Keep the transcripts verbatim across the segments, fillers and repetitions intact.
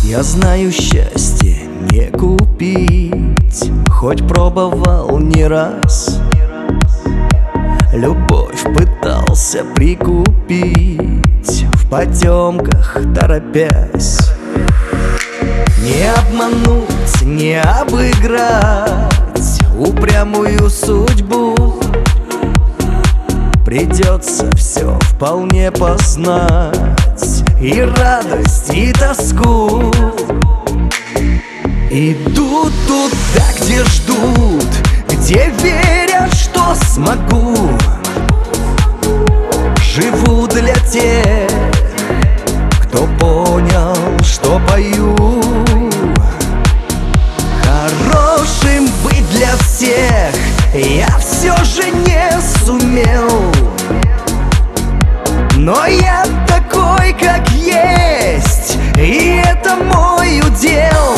Я знаю, счастье не купить, хоть пробовал не раз. Любовь пытался прикупить, в потемках торопясь. Не обмануть, не обыграть упрямую судьбу. Придется все вполне познать, и радость, и тоску. Идут туда, где ждут, где верят, что смогу. Живу для тех, кто понял, что пою. Хорошим быть для всех я все же не сумел, но я такой, как есть, и это мой удел.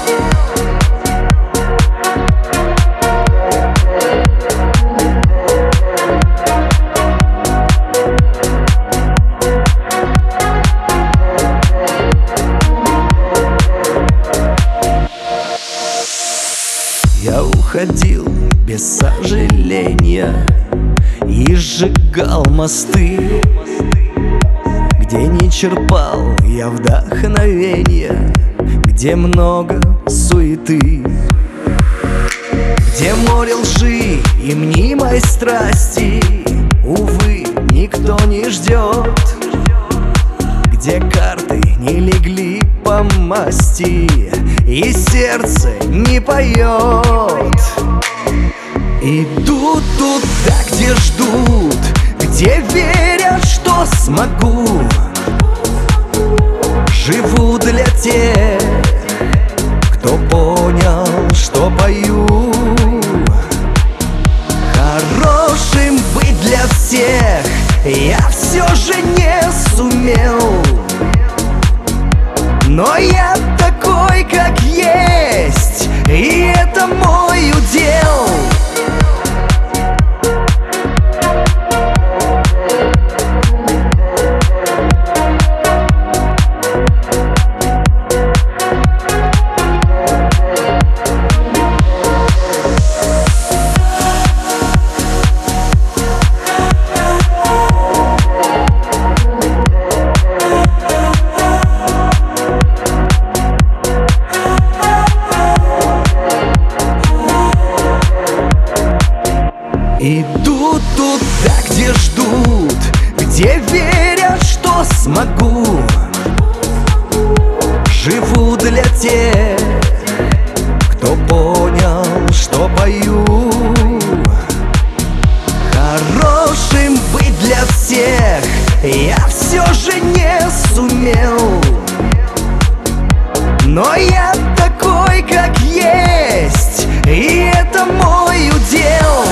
Я уходил без сожаления и сжигал мосты, где не черпал я вдохновения, где много суеты, где море лжи и мнимой страсти, увы, никто не ждет, где карты не легли по масти и сердце не поет. Идут туда, где ждут, где верят, что смогу. Живу для тех, кто понял, что пою. Хорошим быть для всех я все же не сумел, но я такой, как есть, и это мой удел. Идут туда, где ждут, где верят, что смогу. Живу для тех, кто понял, что пою. Хорошим быть для всех я все же не сумел, но я такой, как есть, и это мой удел.